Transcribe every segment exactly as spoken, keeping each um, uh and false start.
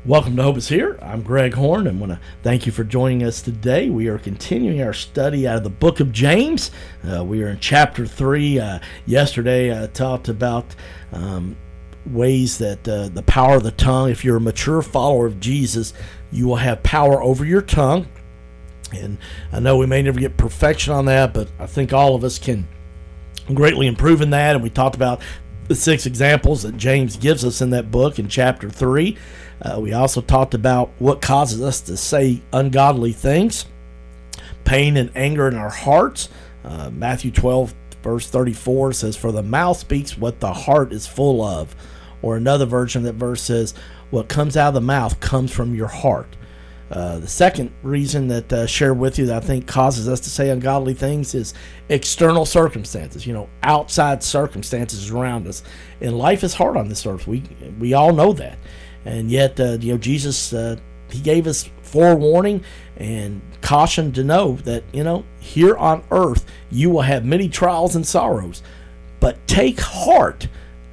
Welcome to Hope is Here. I'm Greg Horn and want to thank you for joining us today. We are continuing our study out of the book of James. Uh, we are in chapter three. Uh, yesterday I talked about um, ways that uh, the power of the tongue, if you're a mature follower of Jesus, you will have power over your tongue. And I know we may never get perfection on that, but I think all of us can greatly improve in that. And we talked about the six examples that James gives us in that book in chapter three. Uh, we also talked about what causes us to say ungodly things, pain and anger in our hearts. Uh, Matthew twelve, verse thirty-four says, "For the mouth speaks what the heart is full of." Or another version of that verse says, "What comes out of the mouth comes from your heart." Uh, the second reason that I uh, share with you that I think causes us to say ungodly things is external circumstances, you know, outside circumstances around us. And life is hard on this earth. We we all know that. And yet, uh, you know, Jesus, uh, he gave us forewarning and caution to know that, you know, here on earth, you will have many trials and sorrows. But take heart,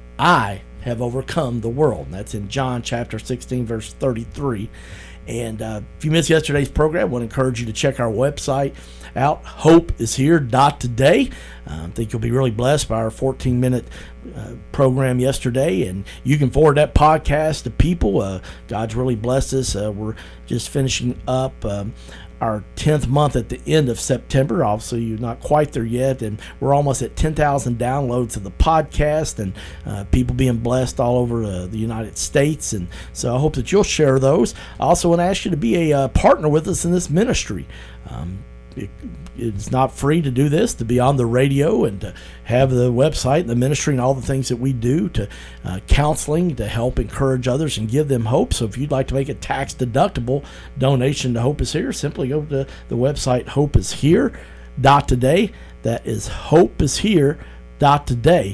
I have overcome the world. And that's in John chapter sixteen, verse thirty-three. And uh, if you missed yesterday's program, I want to encourage you to check our website out, hope is here dot today. Uh, I think you'll be really blessed by our fourteen-minute uh, program yesterday, and you can forward that podcast to people. Uh, God's really blessed us. Uh, we're just finishing up um, our tenth month at the end of September. Obviously, you're not quite there yet, and we're almost at ten thousand downloads of the podcast, and uh, people being blessed all over uh, the United States. And so I hope that you'll share those. I also want to ask you to be a uh, partner with us in this ministry. Um, It, it's not free to do this, to be on the radio and to have the website, the ministry, and all the things that we do, to uh, counseling, to help encourage others and give them hope. So if you'd like to make a tax-deductible donation to Hope is Here, simply go to the website hope is here dot today. That is hope is here dot today.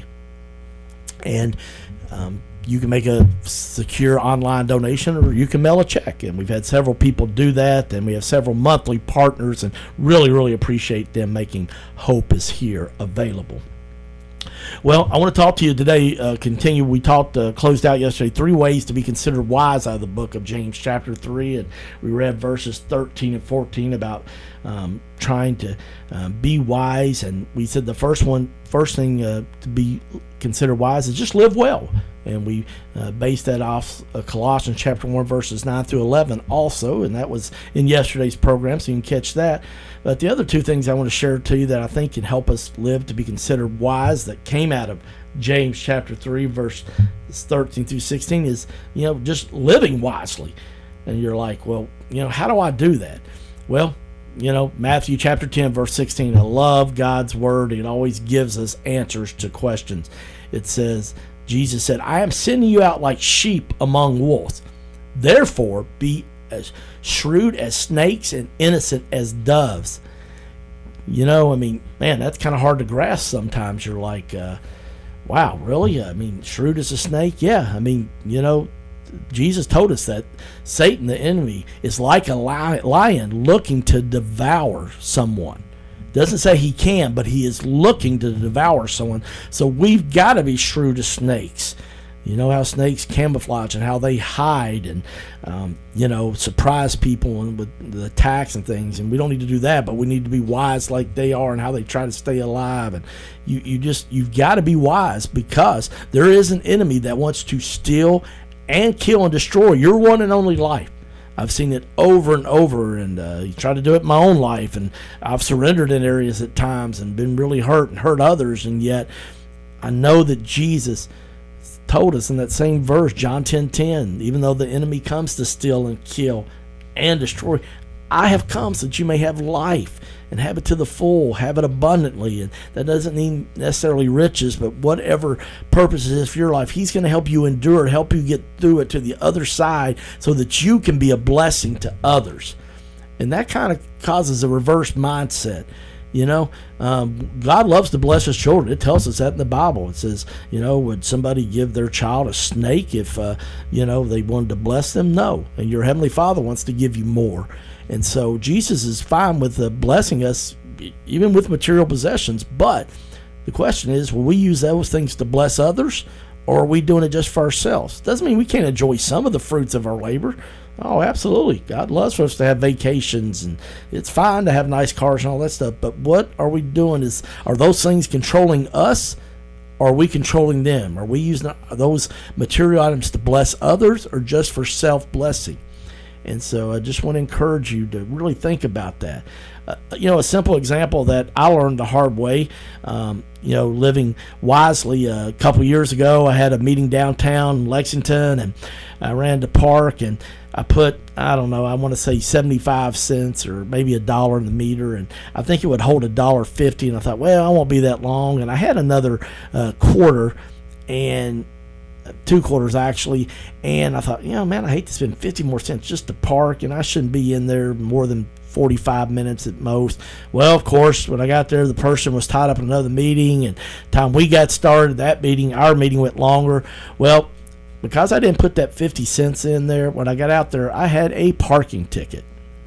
And um, you can make a secure online donation, or you can mail a check. And we've had several people do that, and we have several monthly partners, and really, really appreciate them making Hope is Here available. Well, I want to talk to you today, uh, continue. We talked, uh, closed out yesterday, three ways to be considered wise out of the book of James chapter three, and we read verses thirteen and fourteen about um, trying to uh, be wise. And we said the first one, first thing uh, to be considered wise is just live well. And we uh, based that off uh, Colossians chapter one, verses nine through eleven also, and that was in yesterday's program, so you can catch that. But the other two things I want to share to you that I think can help us live to be considered wise that came out of James chapter three, verse thirteen through sixteen is, you know, just living wisely. And you're like, well, you know, how do I do that? Well, you know, Matthew chapter ten, verse sixteen, I love God's word. It always gives us answers to questions. It says, Jesus said, "I am sending you out like sheep among wolves. Therefore, be as shrewd as snakes and innocent as doves." You know, I mean, man, that's kind of hard to grasp sometimes. You're like, uh, wow, really? I mean, shrewd as a snake? Yeah, I mean, you know, Jesus told us that Satan, the enemy, is like a lion looking to devour someone. Doesn't say he can, but he is looking to devour someone. So we've got to be shrewd as snakes. You know how snakes camouflage and how they hide and, um, you know, surprise people and with the attacks and things. And we don't need to do that, but we need to be wise like they are and how they try to stay alive. And you, you just, you've got to be wise, because there is an enemy that wants to steal and kill and destroy your one and only life. I've seen it over and over, and uh, you try to do it in my own life, and I've surrendered in areas at times and been really hurt and hurt others, and yet I know that Jesus told us in that same verse, John ten ten, even though the enemy comes to steal and kill and destroy, I have come so that you may have life and have it to the full, have it abundantly. And that doesn't mean necessarily riches, but whatever purpose it is for your life, he's going to help you endure, help you get through it to the other side so that you can be a blessing to others. And that kind of causes a reverse mindset. You know, um, God loves to bless his children. It tells us that in the Bible. It says, you know, would somebody give their child a snake if, uh, you know, they wanted to bless them? No. And your Heavenly Father wants to give you more. And so Jesus is fine with uh, blessing us, even with material possessions. But the question is, will we use those things to bless others, or are we doing it just for ourselves? Doesn't mean we can't enjoy some of the fruits of our labor. Oh, absolutely. God loves for us to have vacations, and it's fine to have nice cars and all that stuff. But what are we doing? Is are those things controlling us, or are we controlling them? Are we using those material items to bless others, or just for self-blessing? And so I just want to encourage you to really think about that. Uh, you know, a simple example that I learned the hard way, um, you know, living wisely. Uh, a couple years ago, I had a meeting downtown in Lexington, and I ran to park, and I put, I don't know, I want to say seventy-five cents or maybe a dollar in the meter, and I think it would hold a dollar fifty. And I thought, well, I won't be that long. And I had another uh, quarter, and two quarters actually, and I thought, you know, man, I hate to spend fifty more cents just to park, and I shouldn't be in there more than forty-five minutes at most. Well, of course, when I got there, the person was tied up in another meeting, and time we got started, that meeting, our meeting went longer. Well, because I didn't put that fifty cents in there, when I got out there, I had a parking ticket,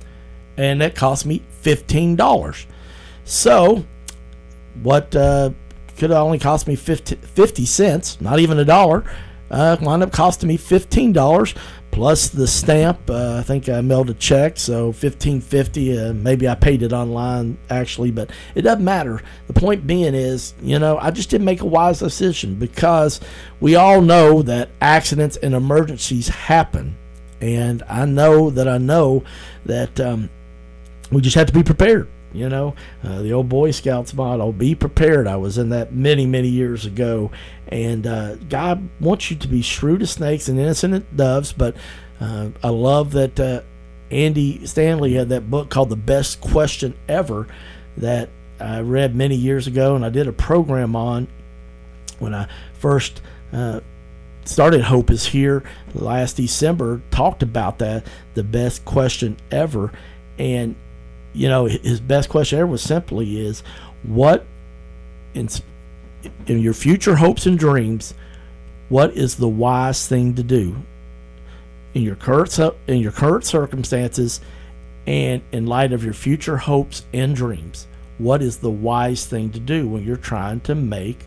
and that cost me fifteen dollars. So what uh, could have only cost me fifty, fifty cents, not even a dollar, uh, wound up costing me fifteen dollars plus the stamp. uh, I think I mailed a check, so fifteen fifty. Uh, maybe I paid it online actually, but it doesn't matter. The point being is, you know, I just didn't make a wise decision, because we all know that accidents and emergencies happen, and I know that I know that um, we just have to be prepared. You know, uh, the old Boy Scouts motto, be prepared. I was in that many, many years ago. And uh, God wants you to be shrewd as snakes and innocent as doves. But uh, I love that uh, Andy Stanley had that book called The Best Question Ever that I read many years ago. And I did a program on when I first uh, started Hope is Here last December, talked about that, the best question ever. And you know, his best question ever was simply is, what in, in your future hopes and dreams, what is the wise thing to do in your current in your current circumstances, and in light of your future hopes and dreams? What is the wise thing to do when you're trying to make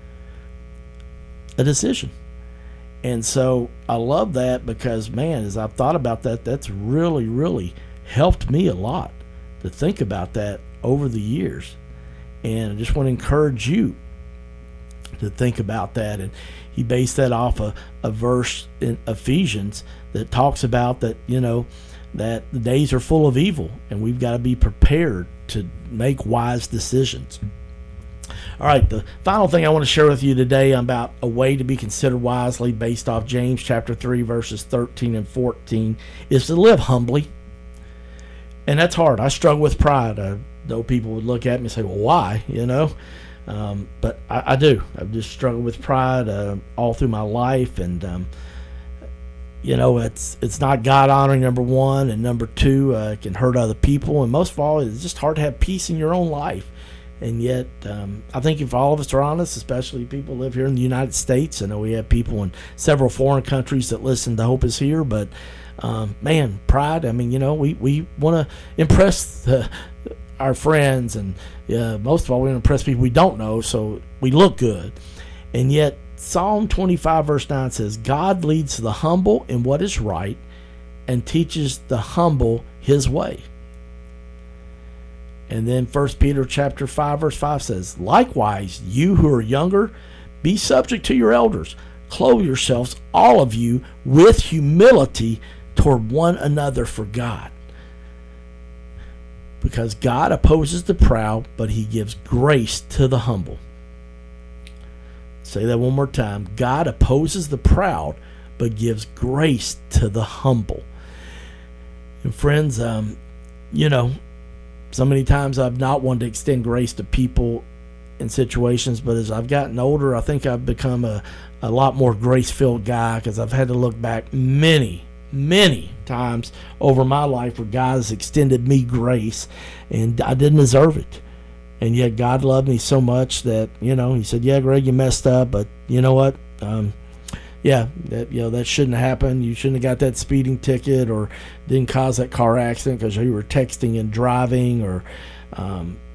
a decision? And so I love that, because man, as I've thought about that, that's really, really helped me a lot to think about that over the years. And I just want to encourage you to think about that. And he based that off a, a verse in Ephesians that talks about that, you know, that the days are full of evil, and we've got to be prepared to make wise decisions. All right, the final thing I want to share with you today about a way to be considered wisely, based off James chapter three, verses thirteen and fourteen, is to live humbly. And that's hard. I struggle with pride. I know people would look at me and say, well, why? You know, um, but I, I do. I've just struggled with pride uh, all through my life. And, um, you know, it's it's not God honoring, number one. And number two, uh, it can hurt other people. And most of all, it's just hard to have peace in your own life. And yet, um, I think if all of us are honest, especially people who live here in the United States, I know we have people in several foreign countries that listen to Hope is Here, but Um, man, pride, I mean, you know, we, we want to impress the, our friends, and uh, most of all, we want to impress people we don't know, so we look good. And yet, Psalm twenty-five, verse nine says, God leads the humble in what is right and teaches the humble his way. And then First Peter chapter five, verse five says, likewise, you who are younger, be subject to your elders. Clothe yourselves, all of you, with humility toward one another for God. Because God opposes the proud, but he gives grace to the humble. Say that one more time. God opposes the proud, but gives grace to the humble. And friends, um, you know, so many times I've not wanted to extend grace to people in situations, but as I've gotten older, I think I've become a, a lot more grace-filled guy, because I've had to look back many, many times over my life where God has extended me grace, and I didn't deserve it. And yet God loved me so much that, you know, he said, yeah, Greg, you messed up, but you know what? Um, yeah, that, you know, that shouldn't have happened. You shouldn't have got that speeding ticket, or didn't cause that car accident because you were texting and driving, or, um,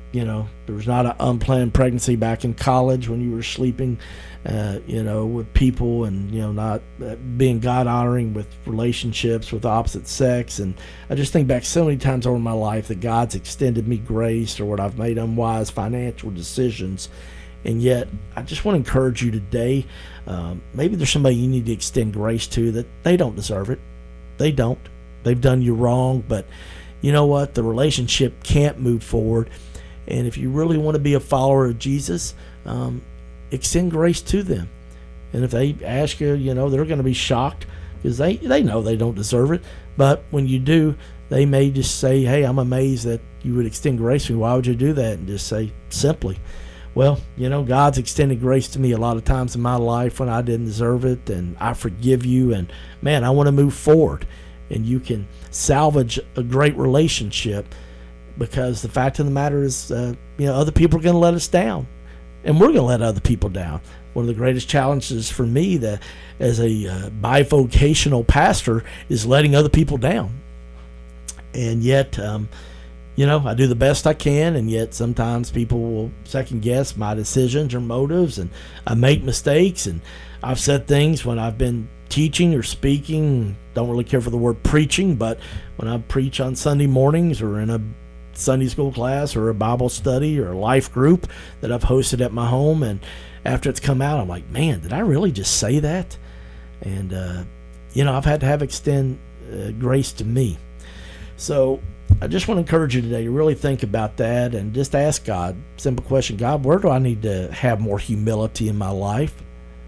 you know, there was not an unplanned pregnancy back in college when you were sleeping, uh, you know, with people, and, you know, not uh, being God-honoring with relationships with the opposite sex. And I just think back so many times over my life that God's extended me grace, or what I've made unwise financial decisions. And yet, I just want to encourage you today, um, maybe there's somebody you need to extend grace to that they don't deserve it. They don't. They've done you wrong, but you know what? The relationship can't move forward. And if you really want to be a follower of Jesus, um, extend grace to them. And if they ask you, you know, they're going to be shocked because they, they know they don't deserve it. But when you do, they may just say, hey, I'm amazed that you would extend grace to me. Why would you do that? And just say simply, well, you know, God's extended grace to me a lot of times in my life when I didn't deserve it, and I forgive you, and man, I want to move forward. And you can salvage a great relationship, because the fact of the matter is, uh, you know, other people are going to let us down, and we're going to let other people down. One of the greatest challenges for me, that as a uh, bivocational pastor, is letting other people down. And yet, um, you know, I do the best I can, and yet sometimes people will second guess my decisions or motives, and I make mistakes, and I've said things when I've been teaching or speaking, don't really care for the word preaching, but when I preach on Sunday mornings or in a Sunday school class or a Bible study or a life group that I've hosted at my home, and after it's come out, I'm like, man, did I really just say that? And, uh, you know, I've had to have extend uh, grace to me. So I just want to encourage you today to really think about that and just ask God, simple question, God, where do I need to have more humility in my life?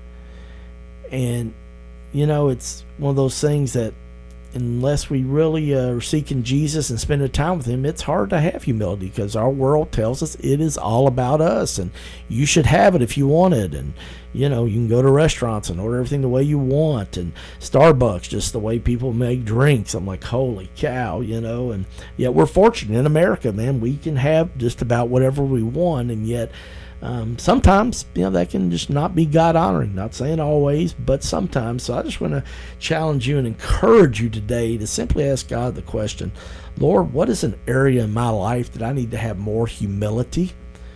And, you know, it's one of those things that unless we really uh, are seeking Jesus and spending time with him, it's hard to have humility, because our world tells us it is all about us, and you should have it if you want it. And, you know, you can go to restaurants and order everything the way you want, and Starbucks, just the way people make drinks. I'm like, holy cow, you know. And yet we're fortunate in America, man. We can have just about whatever we want, and yet Um, sometimes, you know, that can just not be God-honoring. Not saying always, but sometimes. So I just want to challenge you and encourage you today to simply ask God the question, Lord, what is an area in my life that I need to have more humility?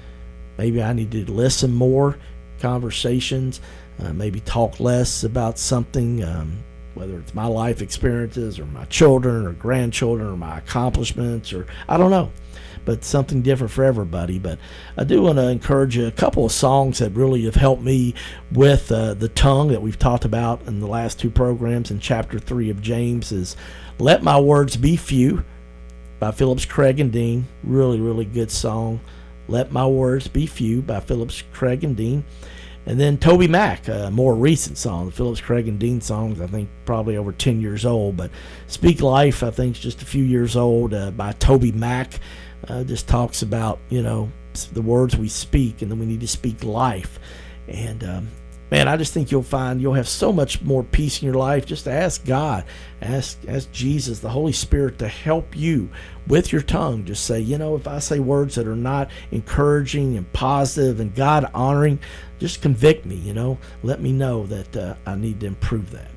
Maybe I need to listen more, conversations, uh, maybe talk less about something, um, whether it's my life experiences or my children or grandchildren or my accomplishments, or I don't know. But something different for everybody. But I do want to encourage you, a couple of songs that really have helped me with uh, the tongue that we've talked about in the last two programs in chapter three of James is Let My Words Be Few by Phillips Craig and Dean. Really, really good song. Let My Words Be Few by Phillips Craig and Dean. And then Toby Mac, a more recent song. The Phillips Craig and Dean songs, I think, probably over ten years old. But Speak Life, I think, is just a few years old, uh, by Toby Mac. Uh, just talks about, you know, the words we speak, and then we need to speak life. And, um, man, I just think you'll find you'll have so much more peace in your life. Just ask God, ask, ask Jesus, the Holy Spirit, to help you with your tongue. Just say, you know, if I say words that are not encouraging and positive and God-honoring, just convict me, you know. Let me know that uh, I need to improve that.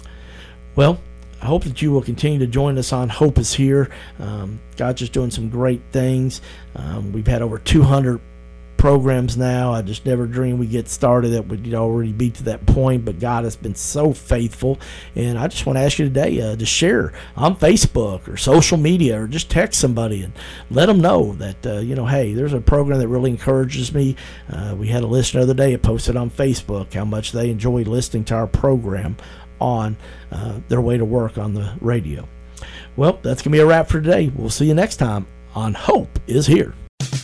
Well, I hope that you will continue to join us on Hope is Here. Um, God's just doing some great things. Um, we've had over two hundred programs now. I just never dreamed we'd get started that we'd already be to that point, but God has been so faithful. And I just want to ask you today uh, to share on Facebook or social media, or just text somebody and let them know that, uh, you know, hey, there's a program that really encourages me. Uh, we had a listener the other day that posted on Facebook how much they enjoy listening to our program on uh, their way to work on the radio. Well, that's going to be a wrap for today. We'll see you next time on Hope is Here.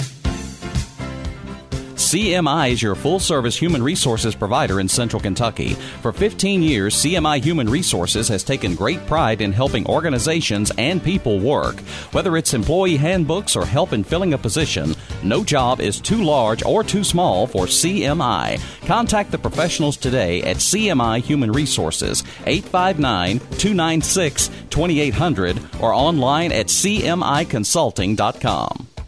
C M I is your full-service human resources provider in Central Kentucky. For fifteen years, C M I Human Resources has taken great pride in helping organizations and people work. Whether it's employee handbooks or help in filling a position, no job is too large or too small for C M I. Contact the professionals today at C M I Human Resources, eight five nine, two nine six, two eight zero zero, or online at c m i consulting dot com.